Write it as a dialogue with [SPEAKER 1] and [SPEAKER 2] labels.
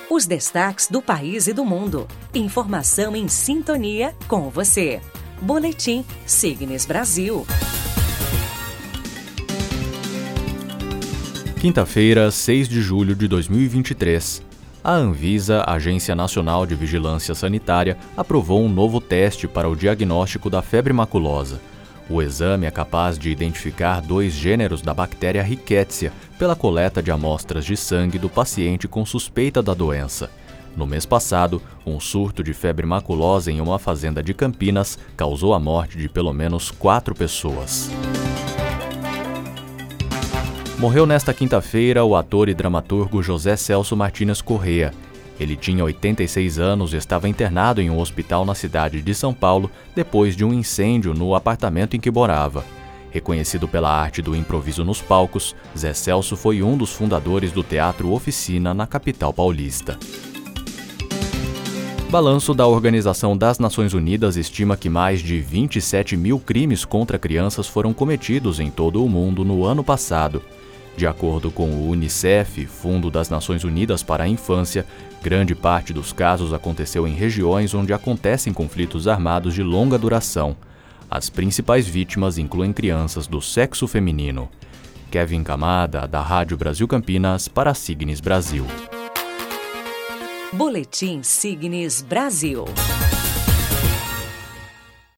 [SPEAKER 1] Os destaques do país e do mundo. Informação em sintonia com você. Boletim Signes Brasil.
[SPEAKER 2] Quinta-feira, 6 de julho de 2023. A Anvisa, Agência Nacional de Vigilância Sanitária, aprovou um novo teste para o diagnóstico da febre maculosa. O exame é capaz de identificar 2 gêneros da bactéria Rickettsia pela coleta de amostras de sangue do paciente com suspeita da doença. No mês passado, um surto de febre maculosa em uma fazenda de Campinas causou a morte de pelo menos 4 pessoas. Morreu nesta quinta-feira o ator e dramaturgo José Celso Martínez Corrêa. Ele tinha 86 anos e estava internado em um hospital na cidade de São Paulo depois de um incêndio no apartamento em que morava. Reconhecido pela arte do improviso nos palcos, Zé Celso foi um dos fundadores do Teatro Oficina na capital paulista. Balanço da Organização das Nações Unidas estima que mais de 27 mil crimes contra crianças foram cometidos em todo o mundo no ano passado. De acordo com o Unicef, Fundo das Nações Unidas para a Infância, grande parte dos casos aconteceu em regiões onde acontecem conflitos armados de longa duração. As principais vítimas incluem crianças do sexo feminino. Kevin Camada, da Rádio Brasil Campinas, para a Signes Brasil.
[SPEAKER 1] Boletim Signes Brasil.